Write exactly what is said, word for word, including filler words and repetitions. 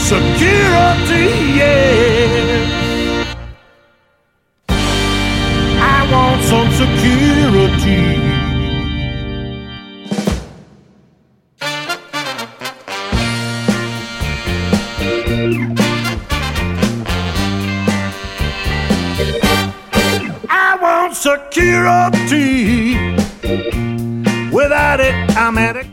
security, yeah. I want some security. I want security. Without it, I'm at a